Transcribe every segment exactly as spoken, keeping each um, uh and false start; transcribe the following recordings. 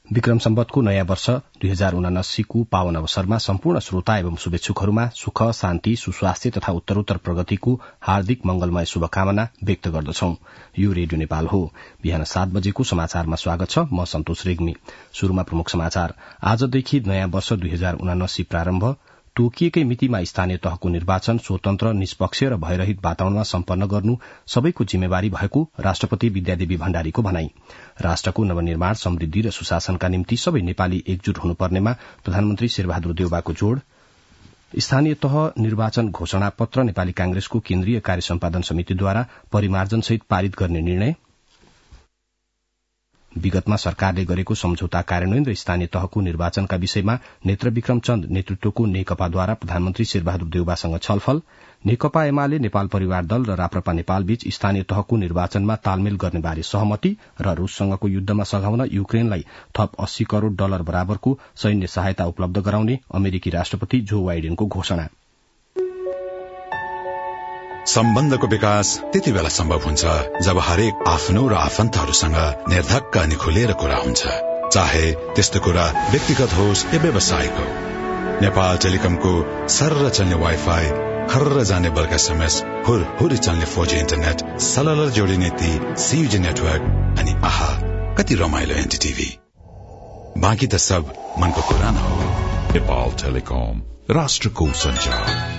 विक्रम सम्वतको नयाँ वर्ष दुई हजार उनासीको पावन अवसरमा सम्पूर्ण श्रोता एवं शुभेच्छुकहरूमा सुख शान्ति सुस्वास्थ्य तथा उत्तरोत्तर प्रगतिको हार्दिक मंगलमय शुभकामना व्यक्त गर्दछौं। यो रेडियो नेपाल हो। बिहान सात बजेको समाचारमा स्वागत छ। म सन्तोष रेग्मी। शुरूमा प्रमुख समाचार। आजदेखि नयाँ वर्ष दुई हजार उनासी प्रारम्भ। तोकिएकै मितिमा स्थानीय तहको निर्वाचन स्वतन्त्र निष्पक्ष र भयरहित वातावरणमा सम्पन्न गर्नु सबैको जिम्मेवारी भएको राष्ट्रपति विद्यादेवी भण्डारीको भनाई। राष्ट्रको नवनिर्माण समृद्धि र सुशासनका निम्ति सबै नेपाली एकजुट हुनुपर्नेमा प्रधानमन्त्री शेरबहादुर देउवाको जोड़। स्थानीय तह निर्वाचन घोषणा पत्र नेपाली कांग्रेसको केन्द्रीय कार्य सम्पादन समितिद्वारा परिमार्जनसहित पारित गर्ने निर्णय। विगतमा सरकारले गरेको सम्झौता कार्यान्वयन र स्थानीय तहको निर्वाचनका विषयमा नेत्रविक्रम चन्द नेतृत्वको नेकपाद्वारा प्रधानमन्त्री शेरबहादुर देउवासँग छलफल। नेकपा एमाले नेपाल परिवार दल र राप्रपा नेपाल बीच स्थानीय तहको निर्वाचनमा तालमेल गर्नेबारे सहमति र रूससँगको युद्धमा सघाउन युक्रेनलाई थप अस्सी करोड़ डलर बराबरको सैन्य सहायता उपलब्ध गराउने अमेरिकी राष्ट्रपति जो बाइडेनको घोषणा। सम्बन्धको विकास त्यति बेला सम्भव हुन्छ जब हरेक आफ्नो र आफन्तहरूसँग निर्धक्क अनि खुलेर कुरा हुन्छ, चाहे त्यस्तो कुरा व्यक्तिगत होस् या व्यावसायिक हो। नेपाल टेलिकमको सर्र चल्ने वाइफाई, खर्र जाने बल्क एसएमएस, हुर हुरी चल्ने फोर जी इन्टरनेट, सललर जोडिने ती सीयूजी नेटवर्क अनि आहा कति रमाइलो एनडीटीभी। बाँकी त सब मनको कुरा न हो। नेपाल टेलिकम, राष्ट्रको सञ्चार।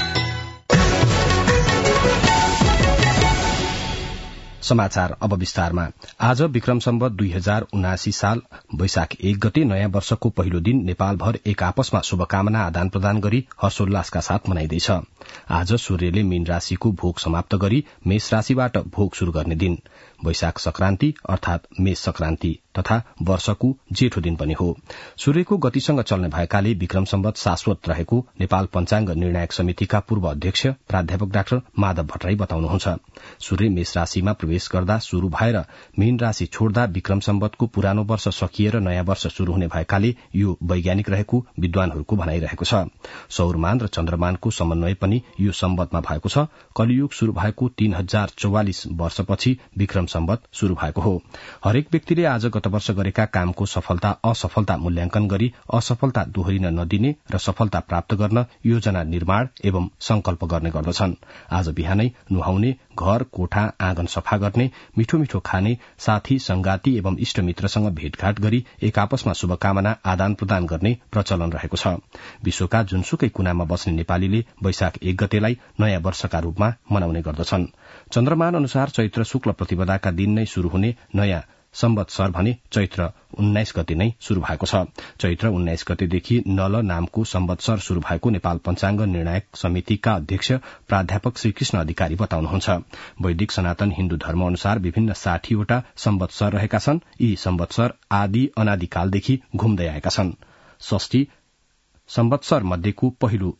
समाचार अब विस्तारमा। आज विक्रम सम्वत दुई हजार उनासी साल वैशाख एक गते नयाँ वर्षको पहिलो दिन नेपालभर एक आपसमा शुभकामना आदान प्रदान गरी हर्षोल्लासका साथ मनाइँदैछ। आज सूर्यले मीन राशिको भोग समाप्त गरी मेष राशिबाट भोग शुरू गर्ने दिन वैशाख संक्रान्ति अर्थात मेष संक्रान्ति तथा वर्षको जेठो दिन पनि हो। सूर्यको गतिसँग चल्ने भएकाले विक्रम सम्वत शाश्वत रहेको नेपाल पञ्चाङ्ग निर्णायक समितिका पूर्व अध्यक्ष प्राध्यापक डाक्टर माधव भट्टराई बताउनुहुन्छ। सूर्य मेष राशिमा प्रवेश गर्दा शुरू भएर मीन राशि छोड्दा विक्रम सम्वतको पुरानो वर्ष सकिएर नयाँ वर्ष शुरू हुने भएकाले यो वैज्ञानिक रहेको विद्वानहरूको भनाइरहेको छ। सौरमान र चन्द्रमानको समन्वय पनि यो सम्वतमा भएको छ। कलियुग शुरू भएको तीन हजार चौवालिस वर्षपछि विक्रम सम्वत शुरू भएको हो। हरेक व्यक्तिले आज गत वर्ष गरेका कामको सफलता असफलता मूल्याङ्कन गरी असफलता दोहोरिन नदिने र सफलता प्राप्त गर्न योजना निर्माण एवं संकल्प गर्ने गर्दछन्। आज बिहानै नुहाउने, घर कोठा आँगन सफा गर्ने, मिठो मिठो खाने, साथी संगाती एवं इष्टमित्रसँग भेटघाट गरी एक आपसमा शुभकामना आदान प्रदान गर्ने प्रचलन रहेको छ। विश्वका जुनसुकै कुनामा बस्ने नेपालीले वैशाख एक गतेलाई नयाँ वर्षका रूपमा मनाउने गर्दछन्। चन्द्रमान अनुसार चैत्र शुक्ल प्रतिपदाका दिन नै शुरू हुने नयाँ सम्वत्सर भने चैत्र उन्नाइस गते नै शुरू भएको छ। चैत्र उन्नाइस गतेदेखि नल नामको सम्वत्सर शुरू भएको नेपाल पञ्चाङ्ग निर्णायक समितिका अध्यक्ष प्राध्यापक श्रीकृष्ण अधिकारी बताउनुहुन्छ। वैदिक सनातन हिन्दू धर्म अनुसार विभिन्न साठीवटा सम्वत्सर रहेका छन्। यी सम्वत्सर आदि अनादिकालदेखि घुम्दै आएका छन्। षष्ठी सम्वत्सर मध्येको पहिलो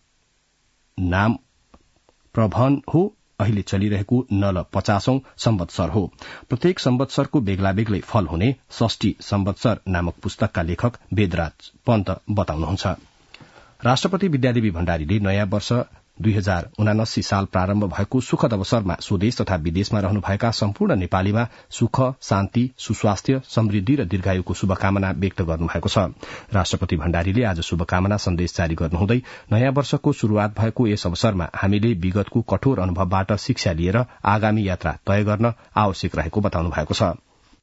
नाम प्रभन हो। अहिले चलिरहेको नल पचासौं सम्वत्सर हो। प्रत्येक सम्वत्सरको बेग्ला बेग्लै फल हुने षष्ठी सम्वत्सर नामक पुस्तकका लेखक वेदराज पन्त बताउनुहुन्छ। राष्ट्रपति विद्यादेवी भण्डारीले नयाँ वर्ष दुई हजार उनासी साल प्रारम्भ भएको सुखद अवसरमा स्वदेश तथा विदेशमा रहनुभएका सम्पूर्ण नेपालीमा सुख शान्ति सुस्वास्थ्य समृद्धि र दीर्घायुको शुभकामना व्यक्त गर्नुभएको छ। राष्ट्रपति भण्डारीले आज शुभकामना सन्देश जारी गर्नुहुँदै नयाँ वर्षको शुरूआत भएको यस अवसरमा हामीले विगतको कठोर अनुभवबाट शिक्षा लिएर आगामी यात्रा तय गर्न आवश्यक रहेको बताउनु भएको छ।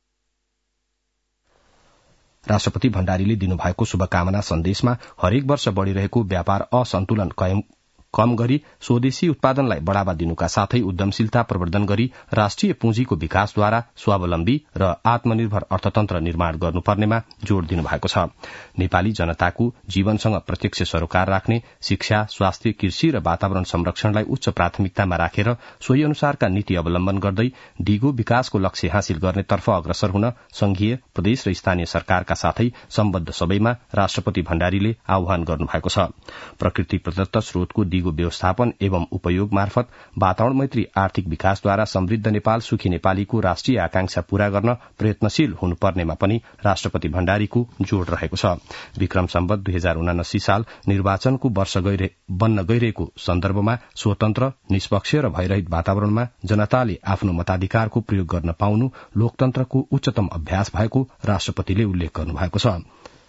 राष्ट्रपति भण्डारीले दिनुभएको शुभकामना सन्देशमा हरेक वर्ष बढ़िरहेको व्यापार असन्तुलन कम गरी स्वदेशी उत्पादनलाई बढ़ावा दिनुका साथै उद्यमशीलता प्रवर्धन गरी राष्ट्रिय पुँजीको विकासद्वारा स्वावलम्बी र आत्मनिर्भर अर्थतन्त्र निर्माण गर्नुपर्नेमा जोड़ दिनुभएको छ। नेपाली जनताको जीवनसँग प्रत्यक्ष सरोकार राख्ने शिक्षा स्वास्थ्य कृषि र वातावरण संरक्षणलाई उच्च प्राथमिकतामा राखेर सोही अनुसारका नीति अवलम्बन गर्दै दिगो विकासको लक्ष्य हासिल गर्नेतर्फ अग्रसर हुन संघीय प्रदेश र स्थानीय सरकारका साथै सम्बद्ध सबैमा राष्ट्रपति भण्डारीले आह्वान गर्नुभएको छ। प्रकृति प्रदत्त स्रोतको दिगो व्यवस्थापन एवं उपयोग मार्फत वातावरण मैत्री आर्थिक विकासद्वारा समृद्ध नेपाल सुखी नेपालीको राष्ट्रिय आकांक्षा पूरा गर्न प्रयत्नशील हुनुपर्नेमा पनि राष्ट्रपति भण्डारीको जोड़ रहेको छ। विक्रम सम्वत दुई हजार उनासी साल निर्वाचनको वर्ष बन्न गइरहेको सन्दर्भमा स्वतन्त्र निष्पक्ष र भयरहित वातावरणमा जनताले आफ्नो मताधिकारको प्रयोग गर्न पाउनु लोकतन्त्रको उच्चतम अभ्यास भएको राष्ट्रपतिले उल्लेख गर्नुभएको छ।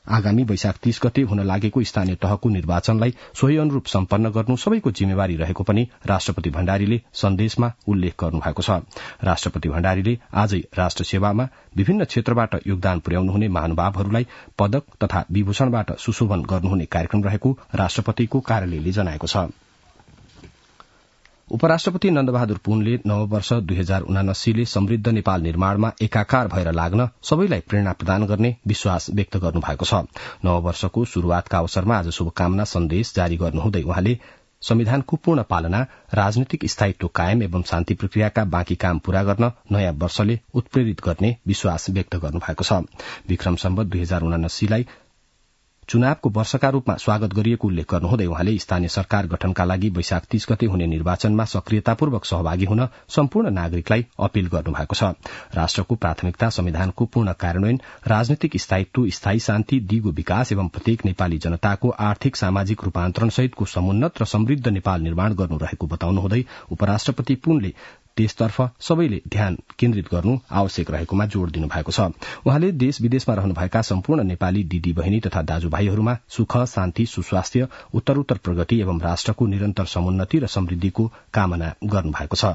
आगामी वैशाख तीस गते हुन लागेको स्थानीय तहको निर्वाचनलाई सोही अनुरूप सम्पन्न गर्नु सबैको जिम्मेवारी रहेको पनि राष्ट्रपति भण्डारीले सन्देशमा उल्लेख गर्नुभएको छ। राष्ट्रपति भण्डारीले आजै राष्ट्र सेवामा विभिन्न क्षेत्रबाट योगदान पुर्याउनुहुने महानुभावहरूलाई पदक तथा विभूषणबाट सुशोभन गर्नुहुने कार्यक्रम रहेको राष्ट्रपतिको कार्यालयले जनाएको छ। उपराष्ट्रपति नन्दबहादुर पुनले नववर्ष दुई हजार उनासीले समृद्ध नेपाल निर्माणमा एकाकार भएर लाग्न सबैलाई प्रेरणा प्रदान गर्ने विश्वास व्यक्त गर्नुभएको छ। नववर्षको शुरूआतका अवसरमा आज शुभकामना सन्देश जारी गर्नुहुँदै उहाँले संविधानको पूर्ण पालना, राजनीतिक स्थायित्व कायम एवं शान्ति प्रक्रियाका बाँकी काम पूरा गर्न नयाँ वर्षले उत्प्रेरित गर्ने विश्वास व्यक्त गर्नुभएको छ। विक्रम सम्वत दुई हजार उनासीलाई चुनावको वर्षका रूपमा स्वागत गरिएको उल्लेख गर्नुहुँदै उहाँले स्थानीय सरकार गठनका लागि वैशाख तीस गते हुने निर्वाचनमा सक्रियतापूर्वक सहभागी हुन सम्पूर्ण नागरिकलाई अपील गर्नुभएको छ। राष्ट्रको प्राथमिकता संविधानको पूर्ण कार्यान्वयन, राजनीतिक स्थायित्व, स्थायी शान्ति, दिगो विकास एवं प्रत्येक नेपाली जनताको आर्थिक सामाजिक रूपान्तरण सहितको समुन्नत र समृद्ध नेपाल निर्माण गर्नु रहेको बताउनुहुँदै उपराष्ट्रपति पुनले त्यसतर्फ सबैले ध्यान केन्द्रित गर्नु आवश्यक रहेकोमा जोड़ दिनुभएको छ। उहाँले देश विदेशमा रहनुभएका सम्पूर्ण नेपाली दिदी बहिनी तथा दाजुभाइहरूमा सुख, शान्ति, सुस्वास्थ्य, उत्तरोत्तर प्रगति एवं राष्ट्रको निरन्तर समुन्नति र समृद्धिको कामना गर्नुभएको छ।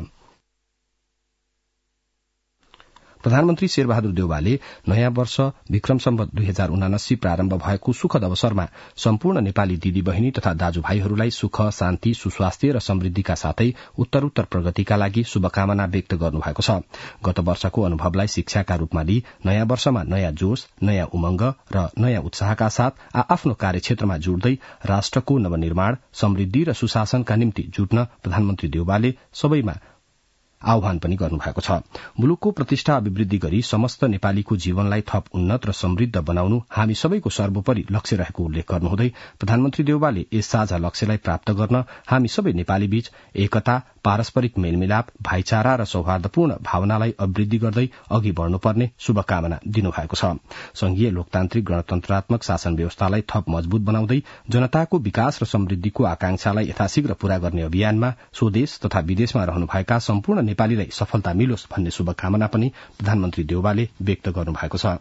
प्रधानमन्त्री शेरबहादुर देउवाले नयाँ वर्ष विक्रम सम्वत दुई हजार उनासी प्रारम्भ भएको सुखद अवसरमा सम्पूर्ण नेपाली दिदी बहिनी तथा दाजुभाइहरूलाई सुख, शान्ति, सुस्वास्थ्य र समृद्धिका साथै उत्तरोत्तर प्रगतिका लागि शुभकामना व्यक्त गर्नुभएको छ। गत वर्षको अनुभवलाई शिक्षाका रूपमा लिई नयाँ वर्षमा नयाँ जोश, नयाँ उमंग र नयाँ उत्साहका साथ आफ्नो कार्यक्षेत्रमा जुट्दै राष्ट्रको नवनिर्माण, समृद्धि र सुशासनका निम्ति जुट्न प्रधानमन्त्री देउवाले सबैमा आह्वान पनि गर्नुभएको छ। मुलुकको प्रतिष्ठा अभिवृद्धि गरी समस्त नेपालीको जीवनलाई थप उन्नत र समृद्ध बनाउनु हामी सबैको सर्वोपरि लक्ष्य रहेको उल्लेख गर्नुहुँदै प्रधानमन्त्री देउवाले यस साझा लक्ष्यलाई प्राप्त गर्न हामी सबै नेपाली बीच एकता, पारस्परिक मेलमिलाप, भाइचारा र सौहार्दपूर्ण भावनालाई अभिवृद्धि गर्दै अघि बढ़नुपर्ने शुभकामना दिनुभएको छ। संघीय लोकतान्त्रिक गणतन्त्रात्मक शासन व्यवस्थालाई थप मजबूत बनाउँदै जनताको विकास र समृद्धिको आकांक्षालाई यथाशीघ्र पूरा गर्ने अभियानमा स्वदेश तथा विदेशमा रहनुभएका सम्पूर्ण नेपालीलाई सफलता मिलोस् भन्ने शुभकामना पनि प्रधानमन्त्री देउवाले व्यक्त गर्नुभएको छ।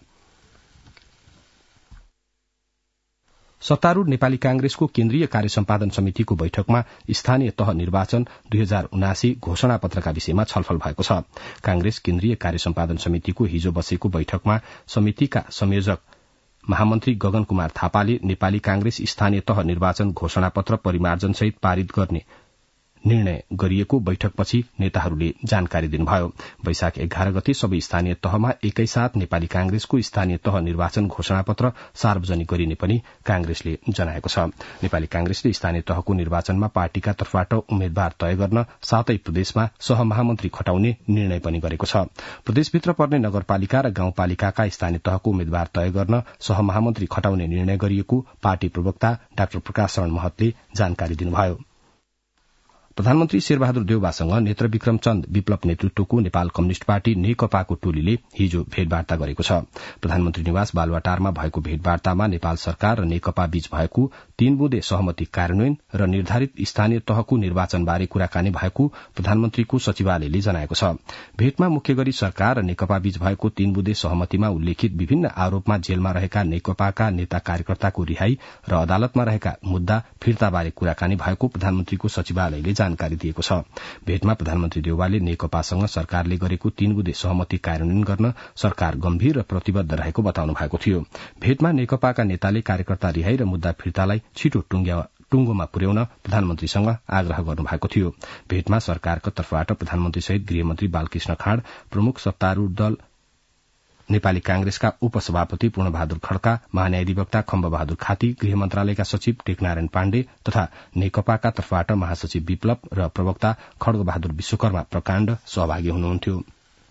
सत्तारूढ़ नेपाली कांग्रेसको केन्द्रीय कार्य सम्पादन समितिको बैठकमा स्थानीय तह निर्वाचन दुई हजार उनासी घोषणा पत्रका विषयमा छलफल भएको छ। कांग्रेस केन्द्रीय कार्य सम्पादन समितिको हिजो बसेको बैठकमा समितिका संयोजक महामन्त्री गगन कुमार थापाले नेपाली कांग्रेस स्थानीय तह निर्वाचन घोषणा पत्र परिमार्जन सहित पारित गर्ने निर्णय गरिएको बैठकपछि नेताहरूले जानकारी दिनुभयो। वैशाख एघार गते सबै स्थानीय तहमा एकैसाथ नेपाली कांग्रेसको स्थानीय तह निर्वाचन घोषणा पत्र सार्वजनिक गरिने पनि कांग्रेसले जनाएको छ। नेपाली कांग्रेसले स्थानीय तहको निर्वाचनमा पार्टीका तर्फबाट उम्मेद्वार तय गर्न सातै प्रदेशमा सहमहामन्त्री खटाउने निर्णय पनि गरेको छ। प्रदेशभित्र पर्ने नगरपालिका र गाउँपालिकाका स्थानीय तहको उम्मेद्वार तय गर्न सहमहामन्त्री खटाउने निर्णय गरिएको पार्टी प्रवक्ता डाक्टर प्रकाश शरण महतले जानकारी दिनुभयो। प्रधानमन्त्री शेरबहादुर देउवासँग नेत्र विक्रम चन्द विप्लव नेतृत्वको नेपाल कम्युनिष्ट पार्टी नेकपाको टोलीले हिजो भेटवार्ता गरेको छ। प्रधानमन्त्री निवास बालुवाटारमा भएको भेटवार्तामा नेपाल सरकार र नेकपा बीच भएको तीन बुँदे सहमति कार्यान्वयन र निर्धारित स्थानीय तहको निर्वाचनबारे कुराकानी भएको प्रधानमन्त्रीको सचिवालयले जनाएको छ। भेटमा मुख्य गरी सरकार र नेकपा बीच भएको तीन बुँदे सहमतिमा उल्लेखित विभिन्न आरोपमा जेलमा रहेका नेकपाका नेता कार्यकर्ताको रिहाई र अदालतमा रहेका मुद्दा फिर्ताबारे कुराकानी भएको प्रधानमन्त्रीको सचिवालयले जानकारी दिएको छ। भेटमा प्रधानमन्त्री देउवाले नेकपासँग सरकारले गरेको तीन बुँदे सहमति कार्यान्वयन गर्न सरकार गम्भीर र प्रतिबद्ध रहेको बताउनु भएको थियो। भेटमा नेकपाका नेताले कार्यकर्ता रिहाई र मुद्दा फिर्तालाई छिटो टुंगोमा पुर्याउन प्रधानमन्त्रीसँग आग्रह गर्नुभएको थियो। भेटमा सरकारको तर्फबाट प्रधानमन्त्री सहित गृहमन्त्री बालकृष्ण खाँड, प्रमुख सत्तारूढ़ दल नेपाली कांग्रेसका उपसभापति पूर्णबहादुर खड्का, महान्यायाधिवक्ता खम्बबहादुर खाती, गृह मन्त्रालयका सचिव टेकनारायण पाण्डे तथा नेकपाका तर्फबाट महासचिव विप्लव र प्रवक्ता खड्गबहादुर विश्वकर्मा प्रकाण्ड सहभागी हुनुहुन्थ्यो।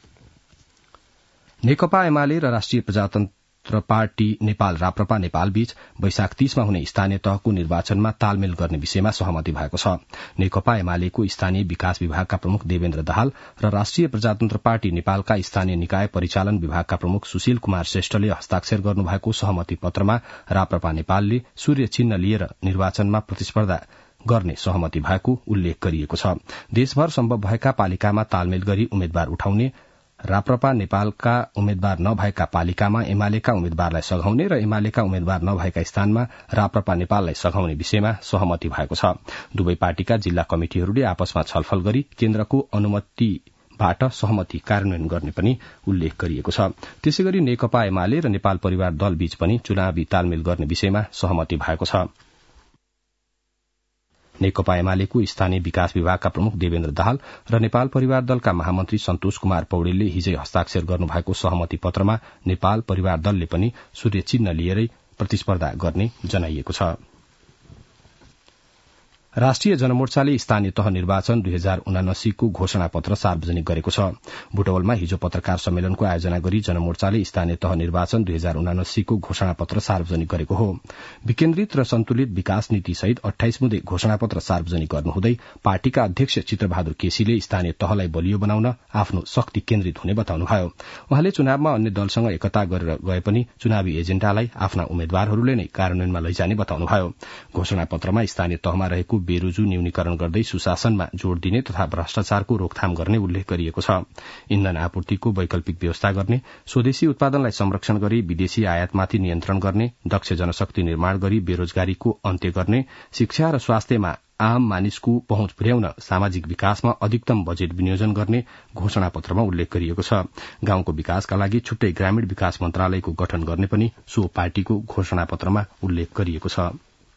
नेकपा एमाले र राष्ट्रिय प्रजातन्त्र पार्टी नेपाल राप्रपा नेपाल बीच वैशाख तीसमा हुने स्थानीय तहको निर्वाचनमा तालमेल गर्ने विषयमा सहमति भएको छ। नेकपा एमालेको स्थानीय विकास विभागका प्रमुख देवेन्द्र दाहाल र राष्ट्रिय प्रजातन्त्र पार्टी नेपालका स्थानीय निकाय परिचालन विभागका प्रमुख सुशील कुमार श्रेष्ठले हस्ताक्षर गर्नुभएको सहमति पत्रमा राप्रपा नेपालले सूर्य चिन्ह लिएर निर्वाचनमा प्रतिस्पर्धा गर्ने सहमति भएको उल्लेख गरिएको छ। देशभर सम्भव भएका पालिकामा तालमेल गरी उम्मेद्वार उठाउने राप्रपा नेपालका उम्मेद्वार नभएका पालिकामा एमालेका उम्मेद्वारलाई सघाउने र एमालेका उम्मेद्वार नभएका स्थानमा राप्रपा नेपाललाई सघाउने विषयमा सहमति भएको छ। दुवै पार्टीका जिल्ला कमिटिहरूले आपसमा छलफल गरी केन्द्रको अनुमतिबाट सहमति कार्यान्वयन गर्ने पनि उल्लेख गरिएको छ। त्यसैगरी नेकपा एमाले र नेपाल परिवार दल बीच पनि चुनावी तालमेल गर्ने विषयमा सहमति भएको छ। नेकपा एमालेको स्थानीय विकास विभागका प्रमुख देवेन्द्र दाहाल र नेपाल परिवार दलका महामन्त्री सन्तोष कुमार पौडेलले हिजै हस्ताक्षर गर्नुभएको सहमति पत्रमा नेपाल परिवार दलले पनि सूर्य चिन्ह लिएरै प्रतिस्पर्धा गर्ने जनाइएको छ। राष्ट्रिय जनमोर्चाले स्थानीय तह निर्वाचन दुई हजार उनासीको घोषणा पत्र सार्वजनिक गरेको छ। बुटवलमा हिजो पत्रकार सम्मेलनको आयोजना गरी जनमोर्चाले स्थानीय तह निर्वाचन दुई हजार उनासीको घोषणा पत्र सार्वजनिक गरेको हो। विकेन्द्रित र सन्तुलित विकास नीति सहित अठाइस मुदे घोषणा पत्र सार्वजनिक गर्नुहुँदै पार्टीका अध्यक्ष चित्रबहादुर केसीले स्थानीय तहलाई बलियो बनाउन आफ्नो शक्ति केन्द्रित हुने बताउनुभयो। उहाँले चुनावमा अन्य दलसँग एकता गरेर गए पनि चुनावी एजेण्डालाई आफ्ना उम्मेद्वारहरूले नै कार्यान्वयनमा लैजाने बताउनुभयो। घोषणा पत्रमा स्थानीय तहमा रहेको बेरोजु न्यूनीकरण गर्दै सुशासनमा जोड़ दिने तथा भ्रष्टाचारको रोकथाम गर्ने उल्लेख गरिएको छ। इन्धन आपूर्तिको वैकल्पिक व्यवस्था गर्ने, स्वदेशी उत्पादनलाई संरक्षण गरी विदेशी आयातमाथि नियन्त्रण गर्ने, दक्ष जनशक्ति निर्माण गरी बेरोजगारीको अन्त्य गर्ने, शिक्षा र स्वास्थ्यमा आम मानिसको पहुँच पुर्याउन सामाजिक विकासमा अधिकतम बजेट विनियोजन गर्ने घोषणा पत्रमा उल्लेख गरिएको छ। गाउँको विकासका लागि छुट्टै ग्रामीण विकास मन्त्रालयको गठन गर्ने पनि सो पार्टीको घोषणा पत्रमा उल्लेख गरिएको छ।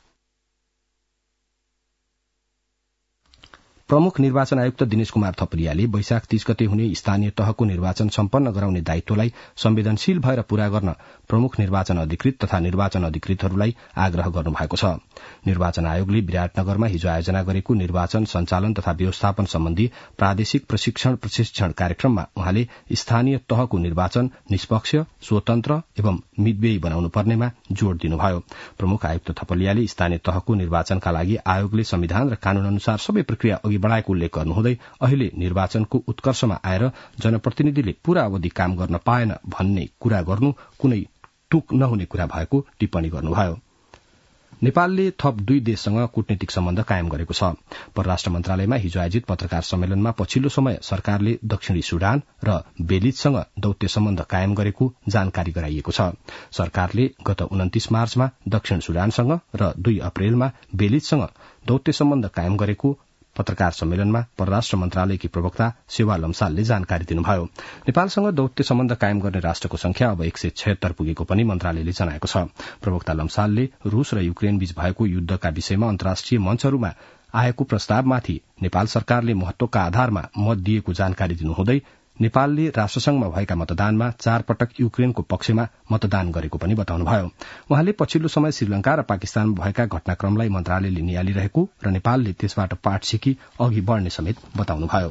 प्रमुख निर्वाचन आयुक्त दिनेश कुमार थपलियाले वैशाख तीस गते हुने स्थानीय तहको निर्वाचन सम्पन्न गराउने दायित्वलाई संवेदनशील भएर पूरा गर्न प्रमुख निर्वाचन अधिकृत तथा निर्वाचन अधिकृतहरूलाई आग्रह गर्नुभएको छ। निर्वाचन आयोगले विराटनगरमा हिजो आयोजना गरेको निर्वाचन सञ्चालन तथा व्यवस्थापन सम्बन्धी प्रादेशिक प्रशिक्षण प्रशिक्षण कार्यक्रममा उहाँले स्थानीय तहको निर्वाचन निष्पक्ष, स्वतन्त्र एवं मितव्ययी बनाउनु पर्नेमा जोड़ दिनुभयो। प्रमुख आयुक्त थपलियाले स्थानीय तहको निर्वाचनका लागि आयोगले संविधान र कानून अनुसार सबै प्रक्रिया अघि बढ़ाएको उल्लेख गर्नुहुँदै अहिले निर्वाचनको उत्कर्षमा आएर जनप्रतिनिधिले पूरा अवधि काम गर्न पाएन भन्ने कुरा गर्नु कुनै टुक नहुने कुरा भएको टिप्पणी गर्नुभयो। नेपालले थप दुई देशसँग कूटनीतिक सम्बन्ध कायम गरेको छ। परराष्ट्र मन्त्रालयमा हिजो आयोजित पत्रकार सम्मेलनमा पछिल्लो समय सरकारले दक्षिणी सुडान र बेलिजसँग दौत्य सम्बन्ध कायम गरेको जानकारी गराइएको छ। सरकारले गत उन्तीस मार्चमा दक्षिण सुडानसँग र दुई अप्रेलमा बेलिजसँग दौत्य सम्बन्ध कायम गरेको पत्रकार सम्मेलनमा परराष्ट्र मन्त्रालयकी प्रवक्ता सेवा लम्सालले जानकारी दिनुभयो। नेपालसँग दौत्य सम्बन्ध कायम गर्ने राष्ट्रको संख्या अब एक सय छयत्तर पुगेको पनि मन्त्रालयले जनाएको छ। प्रवक्ता लम्सालले रूस र युक्रेन बीच भएको युद्धका विषयमा अन्तर्राष्ट्रिय मञ्चहरूमा आएको प्रस्तावमाथि नेपाल सरकारले महत्वका आधारमा मत दिएको जानकारी दिनुहुँदै नेपालले राष्ट्रसंघमा भएका मतदानमा चार पटक युक्रेनको पक्षमा मतदान गरेको पनि बताउनुभयो। उहाँले पछिल्लो समय श्रीलंका र पाकिस्तानमा भएका घटनाक्रमलाई मन्त्रालयले नियालिरहेको र नेपालले त्यसबाट पाठ सिकी अघि बढ़ने समेत बताउनुभयो।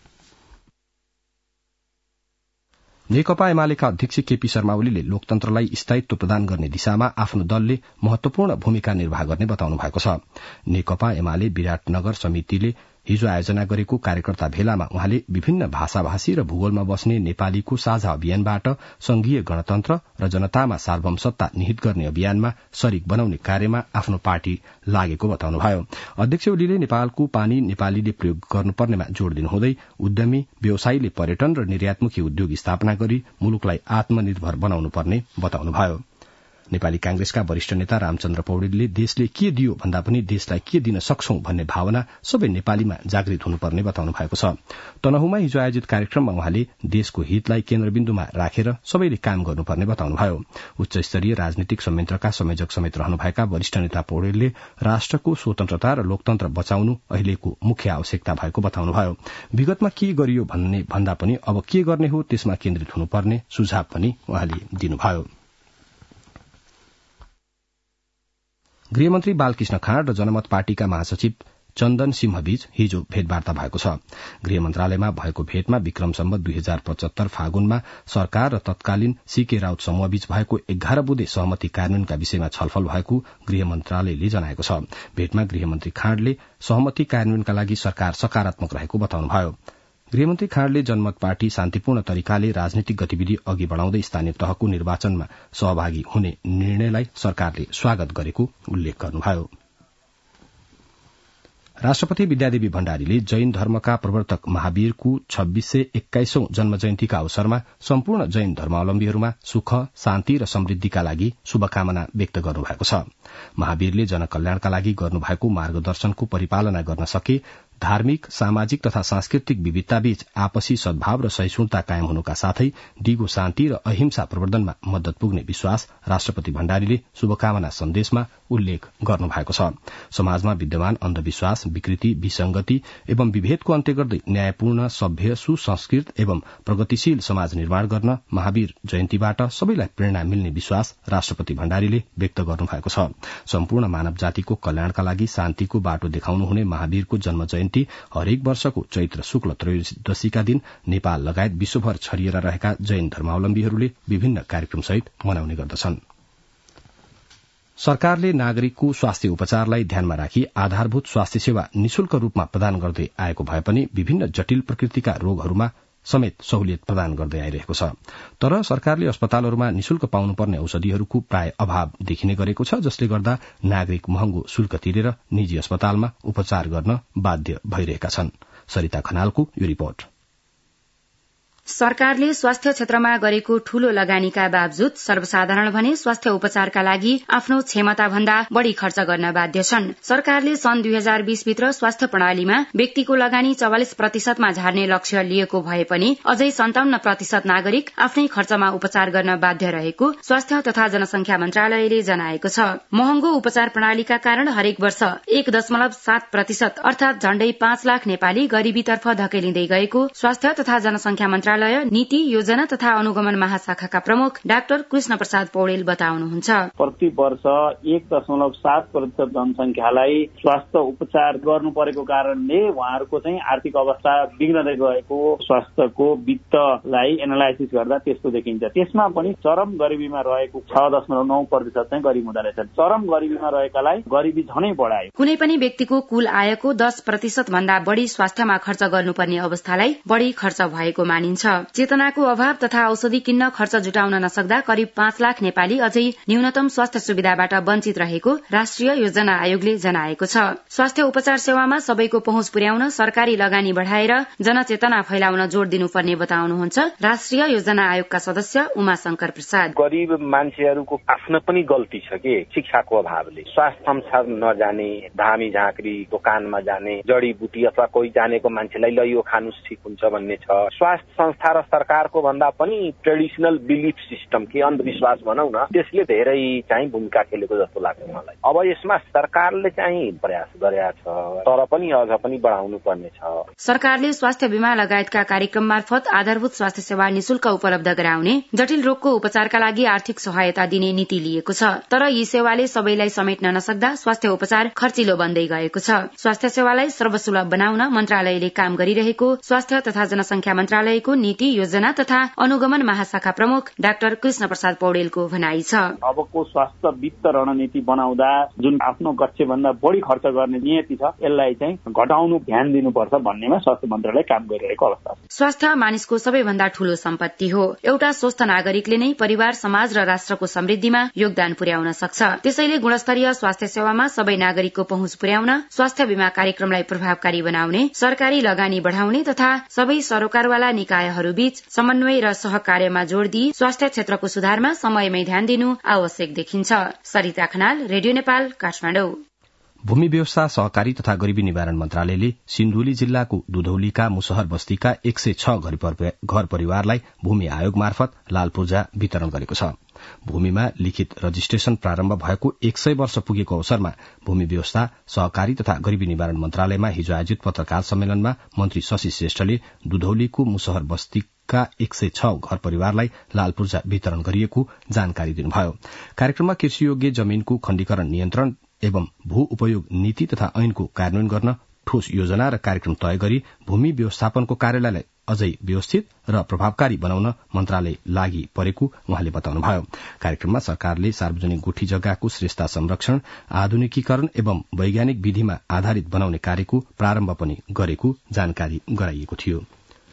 नेकपा एमालेका अध्यक्ष केपी शर्मा ओलीले लोकतन्त्रलाई स्थायित्व प्रदान गर्ने दिशामा आफ्नो दलले महत्वपूर्ण भूमिका निर्वाह गर्ने बताउनु भएको छ। नेकपा एमाले विराटनगर समितिले हिजो आयोजना गरेको कार्यकर्ता भेलामा उहाँले विभिन्न भाषाभाषी र भूगोलमा बस्ने नेपालीको साझा अभियानबाट संघीय गणतन्त्र र जनतामा सार्वभौम सत्ता निहित गर्ने अभियानमा शरीक बनाउने कार्यमा आफ्नो पार्टी लागेको बताउनुभयो। अध्यक्ष ओलीले नेपालको पानी नेपालीले प्रयोग गर्नुपर्नेमा जोड़ दिनुहुँदै उद्यमी व्यवसायीले पर्यटन र निर्यातमुखी उद्योग स्थापना गरी मुलुकलाई आत्मनिर्भर बनाउनु पर्ने बताउनुभयो। नेपाली कांग्रेसका वरिष्ठ नेता रामचन्द्र पौडेलले देशले के दियो भन्दा पनि देशलाई के दिन सक्छौं भन्ने भावना सबै नेपालीमा जागृत हुनुपर्ने बताउनु भएको छ। तनहुमा हिजो आयोजित कार्यक्रममा उहाँले देशको हितलाई केन्द्रबिन्दुमा राखेर सबैले काम गर्नुपर्ने बताउनुभयो। उच्च स्तरीय राजनीतिक संयन्त्रका संयोजक समेत रहनुभएका वरिष्ठ नेता पौडेलले राष्ट्रको स्वतन्त्रता र लोकतन्त्र बचाउनु अहिलेको मुख्य आवश्यकता भएको बताउनुभयो। विगतमा के गरियो भन्ने भन्दा पनि अब के गर्ने हो त्यसमा केन्द्रित हुनुपर्ने सुझाव पनि उहाँले दिनुभयो। गृहमन्त्री बालकृष्ण खाँड र जनमत पार्टीका महासचिव चन्दन सिंहबीच हिजो भेटवार्ता भएको छ। गृह मन्त्रालयमा भएको भेटमा विक्रम सम्वत दुई हजार पचहत्तर फागुनमा सरकार र तत्कालीन सीके राउत समूहबीच भएको एघार बुँदे सहमति कार्यान्वयनका विषयमा छलफल भएको गृह मन्त्रालयले जनाएको छ। भेटमा गृहमन्त्री खाँडले सहमति कार्यान्वयनका लागि सरकार सकारात्मक रहेको बताउनुभयो। गृहमन्त्री खाँडले जनमत पार्टी शान्तिपूर्ण तरिकाले राजनीतिक गतिविधि अघि बढ़ाउँदै स्थानीय तहको निर्वाचनमा सहभागी हुने निर्णयलाई सरकारले स्वागत गरेको उल्लेख गर्नुभयो। राष्ट्रपति विद्यादेवी भण्डारीले जैन धर्मका प्रवर्तक महावीरको छब्बीस सय एक्काइसौं जन्म जयन्तीका अवसरमा सम्पूर्ण जैन धर्मावलम्बीहरूमा सुख शान्ति र समृद्धिका लागि शुभकामना व्यक्त गर्नुभएको छ। महावीरले जनकल्याणका लागि गर्नुभएको मार्गदर्शनको परिपालना गर्न सके धार्मिक सामाजिक तथा सांस्कृतिक विविधताबीच आपसी सद्भाव र सहिष्णुता कायम हुनुका साथै दिगो शान्ति र अहिंसा प्रवर्धनमा मद्दत पुग्ने विश्वास राष्ट्रपति भण्डारीले शुभकामना सन्देशमा उल्लेख गर्नुभएको छ। समाजमा विद्यमान अन्धविश्वास विकृति विसंगति एवं विभेदको अन्त्य गर्दै न्यायपूर्ण सभ्य सुसंस्कृत एवं प्रगतिशील समाज निर्माण गर्न महावीर जयन्तीबाट सबैलाई प्रेरणा मिल्ने विश्वास राष्ट्रपति भण्डारीले व्यक्त गर्नुभएको छ। सम्पूर्ण मानव जातिको कल्याणका लागि शान्तिको बाटो देखाउनु हुने महावीरको जन्म जयन्ती हरेक वर्षको चैत्र शुक्ल त्रयोदशीका दिन नेपाल लगायत विश्वभर छरिएर रहेका जैन धर्मावलम्बीहरूले विभिन्न कार्यक्रमसहित मनाउने गर्दछन्। सरकारले नागरिकको स्वास्थ्य उपचारलाई ध्यानमा राखी आधारभूत स्वास्थ्य सेवा निशुल्क रूपमा प्रदान गर्दै आएको भए पनि विभिन्न जटिल प्रकृतिका रोगहरूमा समेत सहुलियत प्रदान गर्दै आइरहेको छ। तर सरकारले अस्पतालहरूमा निशुल्क पाउनुपर्ने औषधिहरूको प्राय अभाव देखिने गरेको छ, जसले गर्दा नागरिक महँगो शुल्क तिरेर निजी अस्पतालमा उपचार गर्न बाध्य भइरहेका छन्। सरिता खनालको यो रिपोर्ट। सरकारले स्वास्थ्य क्षेत्रमा गरेको ठूलो लगानीका बावजुद सर्वसाधारण भने स्वास्थ्य उपचारका लागि आफ्नो क्षमता भन्दा बढ़ी खर्च गर्न बाध्य छन्। सरकारले सन् दुई हजार बीस भित्र स्वास्थ्य प्रणालीमा व्यक्तिको लगानी चौवालिस प्रतिशतमा झार्ने लक्ष्य लिएको भए पनि अझै सन्ताउन्न प्रतिशत नागरिक आफ्नै खर्चमा उपचार गर्न बाध्य रहेको स्वास्थ्य तथा जनसंख्या मन्त्रालयले जनाएको छ। महँगो उपचार प्रणालीका कारण हरेक वर्ष एक दशमलव सात प्रतिशत अर्थात झण्डै पाँच लाख नेपाली गरीबीतर्फ धकेलिँदै गएको स्वास्थ्य तथा जनसंख्या मन्त्रालय नीति योजना तथा अनुगमन महाशाखाका प्रमुख डाक्टर कृष्ण प्रसाद पौडेल बताउनुहुन्छ। प्रति वर्ष एक दशमलव सात प्रतिशत जनसंख्यालाई स्वास्थ्य उपचार गर्नु परेको कारणले उहाँहरूको चाहिँ आर्थिक अवस्था बिग्रदै गएको स्वास्थ्यको वित्तलाई एनालाइसिस गर्दा त्यस्तो देखिन्छ। त्यसमा पनि चरम गरिबीमा रहेको छ दशमलव नौ प्रतिशत चाहिँ गरिब हुँदो रहेछ। चरम गरिबीमा रहेकालाई गरिबी झनै बढायो। कुनै पनि व्यक्तिको कुल आयको दस प्रतिशत भन्दा बढ़ी स्वास्थ्यमा खर्च गर्नुपर्ने अवस्थालाई बढ़ी खर्च भएको मानिन्छ। चेतनाको अभाव तथा औषधि किन्न खर्च जुटाउन नसक्दा करिब पाँच लाख नेपाली अझै न्यूनतम स्वास्थ्य सुविधाबाट वञ्चित रहेको राष्ट्रिय योजना आयोगले जनाएको छ। स्वास्थ्य उपचार सेवामा सबैको पहुँच पुर्याउन सरकारी लगानी बढ़ाएर जनचेतना फैलाउन जोड़ दिनुपर्ने बताउनुहुन्छ राष्ट्रिय योजना आयोगका सदस्य उमा शंकर प्रसाद। गरीब मान्छेहरूको आफ्नो पनि गल्ती छ कि शिक्षाको अभावले स्वास्थ्य संसार नजाने, धामी झाँक्री दोकानमा जाने, जडीबुटी अथवा कोही जानेको मान्छेलाई ल यो खानुस् ठिक हुन्छ भन्ने छ। स्वास्थ्य संस्था र सरकारको भन्दा पनि ट्रेडिसनल बिलिफ सिस्टम के अन्धविश्वास भनौं न, त्यसले धेरै चाहिँ भूमिका खेलेको जस्तो लाग्छ मलाई। अब यसमा सरकारले चाहिँ प्रयास गरेका छ, तर पनि अझ पनि बढाउनु पर्ने छ। सरकारले स्वास्थ्य बीमा लगायतका कार्यक्रम मार्फत आधारभूत स्वास्थ्य सेवा निशुल्क उपलब्ध गराउने, जटिल रोगको उपचारका लागि आर्थिक सहायता दिने नीति लिएको छ। तर यी सेवाले सबैलाई समेट्न नसक्दा स्वास्थ्य उपचार खर्चिलो बन्दै गएको छ। स्वास्थ्य सेवालाई सर्वसुलभ बनाउन मन्त्रालयले काम गरिरहेको स्वास्थ्य तथा जनसंख्या मन्त्रालयको नीति योजना तथा अनुगमन महाशाखा प्रमुख डाक्टर कृष्ण प्रसाद पौडेलको भनाई छ। अबको स्वास्थ्य वित्त रणनीति बनाउँदा जुन आफ्नो गच्छे भन्दा बढ़ी खर्च गर्ने नियति छ, यसलाई चाहिँ घटाउनु ध्यान दिनुपर्छ भन्नेमा स्वास्थ्य मन्त्रालय काम गरिरहेको अवस्था छ। स्वास्थ्य मानिसको सबैभन्दा ठूलो सम्पत्ति हो। एउटा स्वस्थ नागरिकले नै परिवार, समाज र राष्ट्रको समृद्धिमा योगदान पुर्याउन सक्छ। त्यसैले गुणस्तरीय स्वास्थ्य सेवामा सबै नागरिकको पहुँच पुर्याउन स्वास्थ्य बीमा कार्यक्रमलाई प्रभावकारी बनाउने, सरकारी लगानी बढ़ाउने तथा सबै सरोकारवाला निकायहरू बीच समन्वय र सहकार्यमा जोड़ दिई स्वास्थ्य क्षेत्रको सुधारमा समयमै ध्यान दिनु आवश्यक देखिन्छ। सरिता खनाल, रेडियो नेपाल, काठमाडौँ। भूमि व्यवस्था सहकारी तथा गरीबी निवारण मन्त्रालयले सिन्धुली जिल्लाको दुधौलीका मुसहर बस्तीका एक सय छ घर परिवारलाई भूमि आयोग मार्फत लाल पूर्जा वितरण गरेको छ। भूमिमा लिखित रजिस्ट्रेशन प्रारम्भ भएको एक सय वर्ष पुगेको अवसरमा भूमि व्यवस्था सहकारी तथा गरीबी निवारण मन्त्रालयमा हिजो आयोजित पत्रकार सम्मेलनमा मन्त्री शशि श्रेष्ठले दुधौलीको मुसहर बस्तीका एक सय छ घर परिवारलाई लाल पूर्जा वितरण गरिएको जानकारी दिनुभयो। कार्यक्रममा कृषियोग्य जमीनको खण्डीकरण नियन्त्रण एवं भू उपयोग नीति तथा ऐनको कार्यान्वयन गर्न ठोस योजना र कार्यक्रम तय गरी भूमि व्यवस्थापनको कार्यालयलाई अझै व्यवस्थित र प्रभावकारी बनाउन मन्त्रालय लागि परेको उहाँले बताउनुभयो। कार्यक्रममा सरकारले सार्वजनिक गुठी जग्गाको श्रेष्ठता संरक्षण, आधुनिकीकरण एवं वैज्ञानिक विधिमा आधारित बनाउने कार्यको प्रारम्भ पनि गरेको जानकारी गराइएको थियो।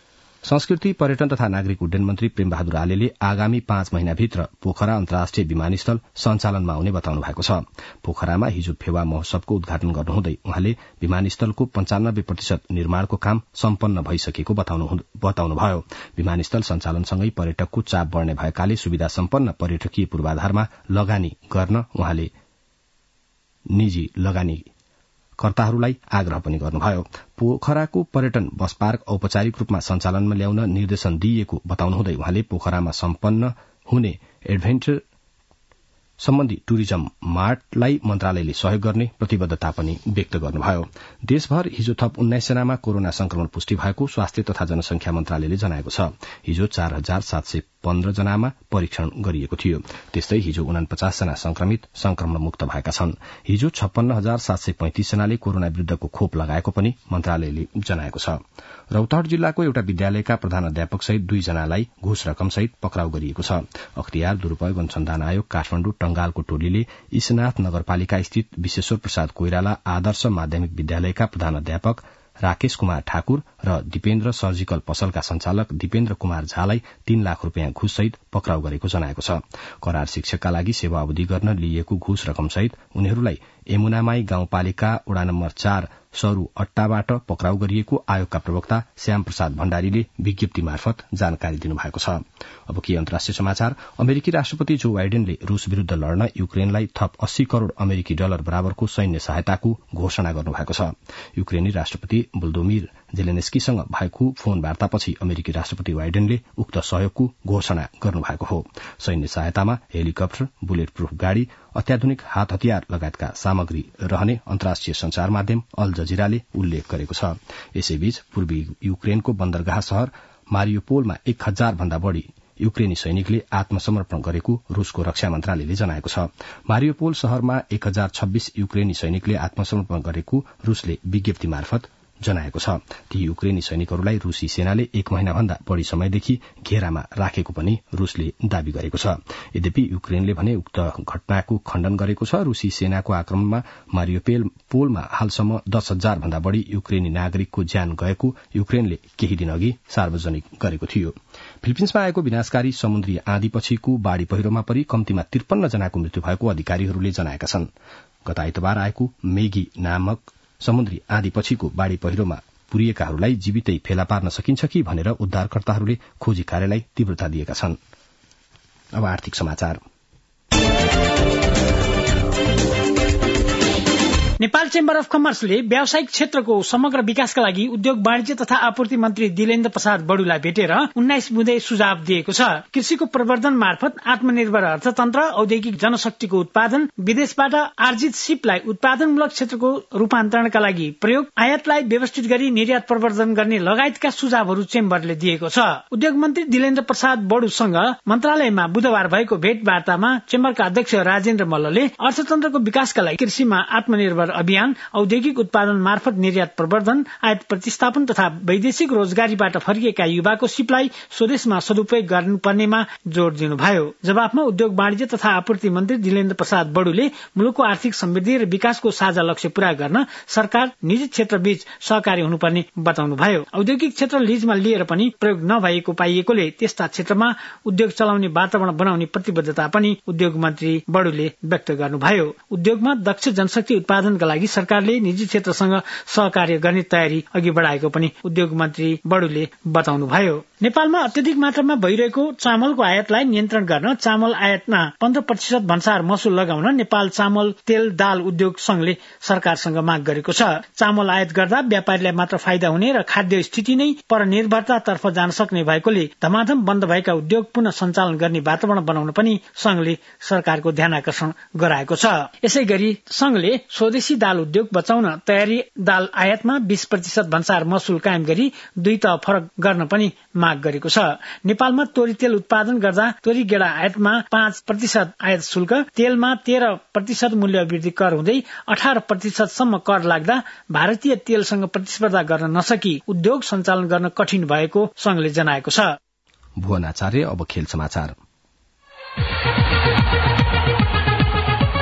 संस्कृति पर्यटन तथा नागरिक उड्डयन मन्त्री प्रेमबहादुर आलेले आगामी पाँच महिनाभित्र पोखरा अन्तर्राष्ट्रिय विमानस्थल सञ्चालनमा आउने बताउनु भएको छ। पोखरामा हिजो फेवा महोत्सवको उद्घाटन गर्नुहुँदै उहाँले विमानस्थलको पञ्चानब्बे प्रतिशत निर्माणको काम सम्पन्न भइसकेको बताउनुभयो। विमानस्थल सञ्चालनसँगै पर्यटकको चाप बढ़ने भएकाले सुविधा सम्पन्न पर्यटकीय पूर्वाधारमा लगानी गर्न उहाँले निजी लगानी कर्ताहरूलाई आग्रह पनि गर्नुभयो। पोखराको पर्यटन बस पार्क औपचारिक रूपमा सञ्चालनमा ल्याउन निर्देशन दिइएको बताउनुहुँदै उहाँले पोखरामा सम्पन्न हुने एडभेन्चर सम्बन्धी टुरिज्म मार्टलाई मन्त्रालयले सहयोग गर्ने प्रतिबद्धता पनि व्यक्त गर्नुभयो। देशभर हिजो थप उन्नाइस जनामा कोरोना संक्रमण पुष्टि भएको स्वास्थ्य तथा जनसंख्या मन्त्रालयले जनाएको छ। हिजो चार हजार सात सय पन्ध्र जनामा परीक्षण गरिएको थियो। त्यस्तै हिजो उनापचास जना संक्रमित संक्रमण मुक्त भएका छन्। हिजो छप्पन्न हजार सात सय पैंतिस जनाले कोरोना विरूद्धको खोप लगाएको पनि मन्त्रालयले जनाएको छ। रौतहट जिल्लाको एउटा विद्यालयका प्रधानाध्यापक सहित दुई जनालाई घुस रकम सहित पक्राउ गरिएको छ। अख्तियार दुरूपयोग अनुसन्धान आयोग काठमाडौँ टंगालको टोलीले ईशनाथ नगरपालिका स्थित विश्वेश्वर प्रसाद कोइराला आदर्श माध्यमिक विद्यालयका प्रधानाध्यापक राकेश कुमार ठाकुर र दिपेन्द्र सर्जिकल पसलका संचालक दिपेन्द्र कुमार झालाई तीन लाख रूपियाँ घुस सहित पक्राउ गरेको जनाएको छ। करार शिक्षकका लागि सेवा अवधि गर्न लिइएको घुस रकम सहित उनीहरूलाई यमुनामाई गाउँपालिका वडा नम्बर चार सरू अट्टाबाट पक्राउ गरिएको आयोगका प्रवक्ता श्याम प्रसाद भण्डारीले विज्ञप्ति मार्फत जानकारी दिनुभएको छ। अब के अन्तर्राष्ट्रिय समाचार। अमेरिकी राष्ट्रपति जो बाइडेनले रूस विरूद्ध लड्न युक्रेनलाई थप अस्सी करोड़ अमेरिकी डलर बराबरको सैन्य सहायताको घोषणा गर्नुभएको छ। युक्रेनी राष्ट्रपति वोलोदिमिर जेलेन्स्कीसँग भएको फोन वार्तापछि अमेरिकी राष्ट्रपति बाइडेनले उक्त सहयोगको घोषणा गर्नुभएको हो। सैन्य सहायतामा हेलिकप्टर, बुलेट प्रूफ गाड़ी, अत्याधुनिक हात हतियार लगायतका सामग्री रहने अन्तर्राष्ट्रिय संचार माध्यम अल जजिराले उल्लेख गरेको छ। यसैबीच पूर्वी युक्रेनको बन्दरगाह शहर मारियोपोलमा एक हजार भन्दा बढ़ी युक्रेनी सैनिकले आत्मसमर्पण गरेको रूसको रक्षा मन्त्रालयले जनाएको छ। मारियोपोल शहरमा एक हजार छब्बीस युक्रेनी सैनिकले आत्मसमर्पण गरेको रूसले विज्ञप्ति मार्फत जनाएको छ। ती युक्रेनी सैनिकहरूलाई रूसी सेनाले एक महिना भन्दा बढ़ी समयदेखि घेरामा राखेको पनि रूसले दावी गरेको छ। यद्यपि युक्रेनले भने उक्त घटनाको खण्डन गरेको छ। रूसी सेनाको आक्रमणमा मारियोपोलमा हालसम्म दस हजार भन्दा बढ़ी युक्रेनी नागरिकको ज्यान गएको युक्रेनले केही दिन अघि सार्वजनिक गरेको थियो। फिलिपिन्समा आएको विनाशकारी समुद्री आँधीपछिको बाढ़ी पहिरोमा परि कम्तीमा त्रिपन्न जनाको मृत्यु भएको अधिकारीहरूले जनाएका छन्। गत आइतबार आएको मेगी नामक समुद्री आँधीपछिको बाढ़ी पहिरोमा पुरिएकाहरूलाई जीवितै फेला पार्न सकिन्छ कि भनेर उद्धारकर्ताहरूले खोजी कार्यलाई तीव्रता दिएका छन्। अब आर्थिक समाचार। नेपाल चेम्बर अफ कमर्सले व्यावसायिक क्षेत्रको समग्र विकासका लागि उद्योग वाणिज्य तथा आपूर्ति मन्त्री दिलेन्द्र प्रसाद बडुलाई भेटेर उन्नाइस बुँदे सुझाव दिएको छ। कृषिको प्रवर्धन मार्फत आत्मनिर्भर अर्थतन्त्र, औद्योगिक जनशक्तिको उत्पादन, विदेशबाट आर्जित सिपलाई उत्पादनमूलक क्षेत्रको रूपान्तरणका लागि प्रयोग, आयातलाई व्यवस्थित गरी निर्यात प्रवर्धन गर्ने लगायतका सुझावहरू चेम्बरले दिएको छ। उद्योग मन्त्री दिलेन्द्र प्रसाद बडुसँग मन्त्रालयमा बुधबार भएको भेटवार्तामा चेम्बरका अध्यक्ष राजेन्द्र मल्लले अर्थतन्त्रको विकासका लागि कृषिमा आत्मनिर्भर अभियान, औद्योगिक उत्पादन मार्फत निर्यात प्रवर्धन, आयात प्रतिस्थापन तथा वैदेशिक रोजगारीबाट फर्किएका युवाको सिपलाई स्वदेशमा सदुपयोग गर्नुपर्नेमा जोड़ दिनुभयो। जवाफमा उद्योग वाणिज्य तथा आपूर्ति मन्त्री दिलेन्द्र प्रसाद बडुले मुलुकको आर्थिक समृद्धि र विकासको साझा लक्ष्य पूरा गर्न सरकार निजी क्षेत्र बीच सहकारी हुनुपर्ने बताउनुभयो। औद्योगिक क्षेत्र लिजमा लिएर पनि प्रयोग नभएको पाइएकोले त्यस्ता क्षेत्रमा उद्योग चलाउने वातावरण बनाउने प्रतिबद्धता पनि उद्योग मन्त्री बडुले व्यक्त गर्नुभयो। उद्योगमा दक्ष जनशक्ति उत्पादन का लागि सरकारले निजी क्षेत्रसँग सहकार्य गर्ने तयारी अघि बढाएको पनि उद्योग मन्त्री बडुले बताउनुभयो। नेपालमा अत्यधिक मात्रामा भइरहेको चामलको आयातलाई नियन्त्रण गर्न चामल आयातमा पन्ध्र प्रतिशत भन्सार महसुल लगाउन नेपाल चामल तेल दाल उद्योग संघले सरकारसँग माग गरेको छ। चामल आयात गर्दा व्यापारीलाई मात्र फाइदा हुने र खाद्य स्थिति नै परनिर्भरतातर्फ जान सक्ने भएकोले धमाधम बन्द भएका उद्योग पुनः सञ्चालन गर्ने वातावरण बनाउन पनि संघले सरकारको ध्यानाकर्षण गराएको छ। यसै गरी संघले स्वदेशी दाल उद्योग बचाउन तयारी दाल आयातमा बीस प्रतिशत भन्सार महसुल कायम गरी दुई तह फरक गर्न पनि माग गरेको छ। नेपालमा तोरी तेल उत्पादन गर्दा तोरी गेडा आयातमा पाँच प्रतिशत आयात शुल्क, तेलमा तेह्र प्रतिशत मूल्य वृद्धि कर हुँदै अठार प्रतिशतसम्म कर लाग्दा भारतीय तेलसँग प्रतिस्पर्धा गर्न नसकी उद्योग सञ्चालन गर्न कठिन भएको संघले जनाएको छ। भुवन आचार्य। अब खेल समाचार।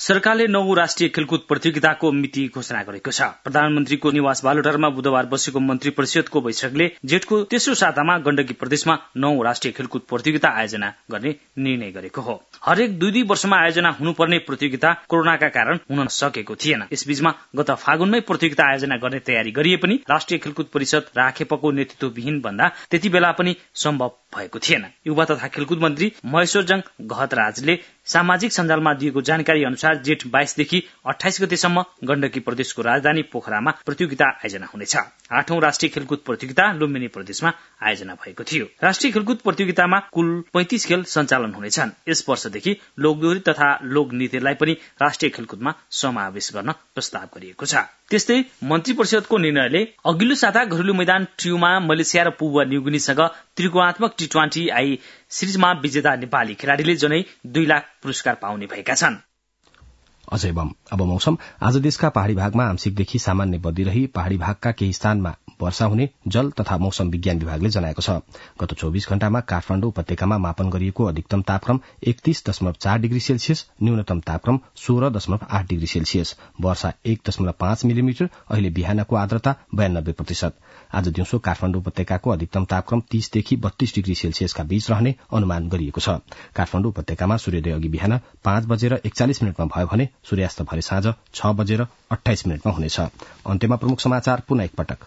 सरकारले नौ राष्ट्रिय खेलकुद प्रतियोगिताको मिति घोषणा गरेको छ। प्रधानमन्त्रीको निवास बालुटारमा बुधबार बसेको मन्त्री परिषदको बैठकले जेठको तेस्रो सातामा गण्डकी प्रदेशमा नौ राष्ट्रिय खेलकुद प्रतियोगिता आयोजना गर्ने निर्णय गरेको हो। हरेक दुई दुई वर्षमा आयोजना हुनुपर्ने प्रतियोगिता कोरोनाका कारण हुन सकेको थिएन। यसबीचमा गत फागुनमै प्रतियोगिता आयोजना गर्ने तयारी गरिए पनि राष्ट्रिय खेलकुद परिषद राखेपको नेतृत्वविहीन भन्दा त्यति बेला पनि सम्भव भएको थिएन। युवा तथा खेलकुद मन्त्री महेश्वरजङ गहतराजले सामाजिक सञ्जालमा दिएको जानकारी अनुसार जेठ बाइसदेखि अठाइस गतेसम्म गण्डकी प्रदेशको राजधानी पोखरामा प्रतियोगिता आयोजना हुनेछ। आठौं राष्ट्रिय खेलकुद प्रतियोगिता लुम्बिनी प्रदेशमा आयोजना भएको थियो। राष्ट्रिय खेलकुद प्रतियोगितामा कुल पैंतिस खेल सञ्चालन हुनेछन्। यस वर्षदेखि लोकदोहोरी तथा लोक नृत्यलाई पनि राष्ट्रिय खेलकुदमा समावेश गर्न प्रस्ताव गरिएको छ। त्यस्तै मन्त्री परिषदको निर्णयले अघिल्लो साता घरेलु मैदान ट्रिउमा मलेसिया र पूर्व न्युगिनीसँग त्रिकोणात्मक टी ट्वेन्टी आई सिरिजमा विजेता नेपाली खेलाड़ीले जनै दुई लाख पुरस्कार पाउने भएका छन्। अझै बम अब मौसम। आज देशका पहाड़ी भागमा आंशिकदेखि सामान्य बद्ली रही पहाड़ी भागका केही स्थानमा वर्षा हुने जल तथा मौसम विज्ञान विभागले जनाएको छ। गत चौबीस घण्टामा काठमाडौँ उपत्यकामा मापन गरिएको अधिकतम तापक्रम एकतीस दशमलव चार डिग्री सेल्सियस, न्यूनतम तापक्रम सोह्र दशमलव आठ डिग्री सेल्सियस, वर्षा एक दशमलव पाँच मिलिमिटर, अहिले बिहानको आर्द्रता बयानब्बे प्रतिशत। आज दिउँसो काठमाडौँ उपत्यकाको अधिकतम तापक्रम तीसदेखि बत्तीस डिग्री सेल्सियसका बीच रहने अनुमान गरिएको छ। काठमाडौँ उपत्यकामा सूर्योदय अघि बिहान पाँच बजेर एकचालिस मिनटमा भयो भने सूर्यास्त भरे साँझ छ बजेर अठाइस मिनटमा हुनेछ। अन्त्यमा प्रमुख समाचार पुनः एकपटक।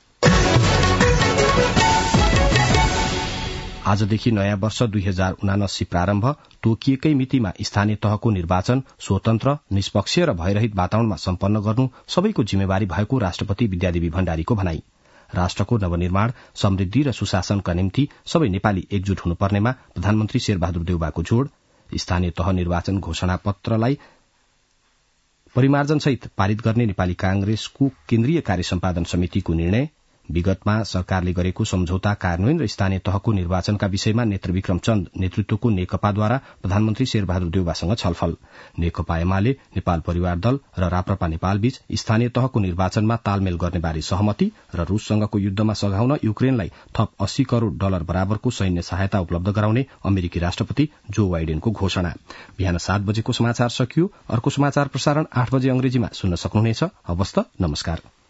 आजदेखि नयाँ वर्ष दुई हजार उनासी प्रारम्भ। तोकिएकै मितिमा स्थानीय तहको निर्वाचन स्वतन्त्र, निष्पक्ष र भयरहित वातावरणमा सम्पन्न गर्नु सबैको जिम्मेवारी भएको राष्ट्रपति विद्यादेवी भण्डारीको भनाई। राष्ट्रको नवनिर्माण, समृद्धि र सुशासनका निम्ति सबै नेपाली एकजुट हुनुपर्नेमा प्रधानमन्त्री शेरबहादुर देउवाको जोड़। स्थानीय तह निर्वाचन घोषणा पत्रलाई परिमार्जनसहित पारित गर्ने नेपाली कांग्रेसको केन्द्रीय कार्य सम्पादन समितिको निर्णय। विगतमा सरकारले गरेको सम्झौता कार्यान्वयन र स्थानीय तहको निर्वाचनका विषयमा नेत्रविक्रम चन्द नेतृत्वको नेकपाद्वारा प्रधानमन्त्री शेरबहादुर देउवासँग छलफल। नेकपा एमाले, नेपाल परिवार दल र राप्रपा नेपालबीच स्थानीय तहको निर्वाचनमा तालमेल गर्नेबारे सहमति र रूससँगको युद्धमा सघाउन युक्रेनलाई थप अस्सी करोड़ डलर बराबरको सैन्य सहायता उपलब्ध गराउने अमेरिकी राष्ट्रपति जो बाइडेनको घोषणा। बिहान सात बजेको समाचार सकियो। अर्को समाचार प्रसारण आठ बजे अंग्रेजीमा सुन्न सक्नुहुनेछ। हवस् त, नमस्कार।